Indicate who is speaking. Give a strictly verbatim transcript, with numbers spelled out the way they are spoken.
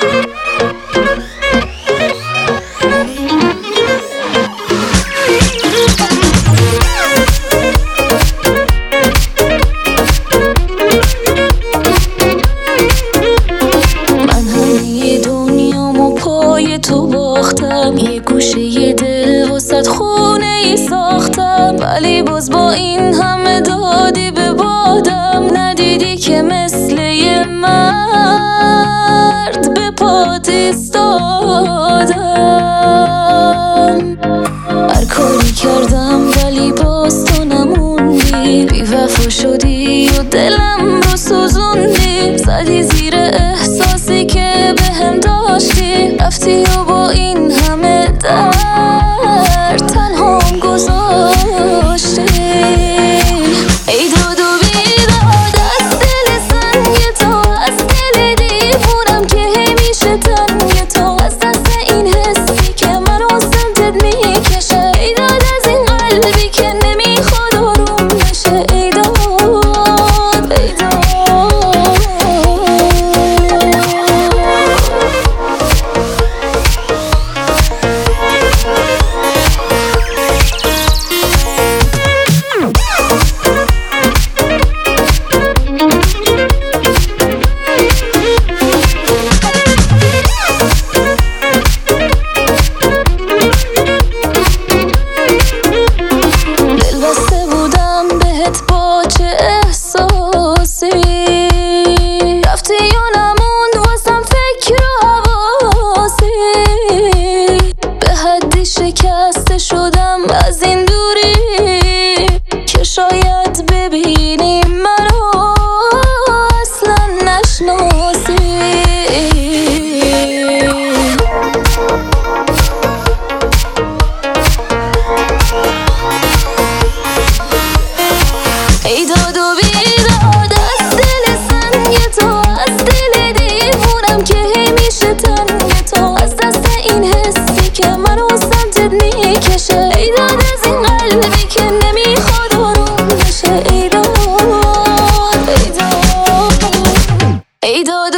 Speaker 1: تو باختم، یه گوشه یه دل واسد خونه ای ساختم، ولی باز با این همه دادی به بادم، ندیدی که مثل یه مرد به پات ایستادم. هر کاری کردم ولی باز تو نموندی، بی وفا شدی و دلم رو سوزوندی، زدی زیر احساسی که بهم داشتی، رفتی و با این همه درد تنهام گذاشتی. ای داد و بیداد از دل سنگ تو، از دل دیوونم که همیشه تنگ تو، از دست این حسی که منو سمتت میکشه، ای داد از این قلبی که نمیخواد آروم بشه، ای داد ای داد. با چه احساسی رفتی و نموند واسم فکر و حواسی، به حدی شکسته شدم از این دوری که شاید ببینی منو اصلا نشناسی. ای داد و بیداد از دل سنگ تو، از دل دیوونم که همیشه تنگ تو، از دست این حسی که منو سمتت میکشه، ای داد از این قلبی که نمیخواد آروم بشه، ای داد ای داد ای داد.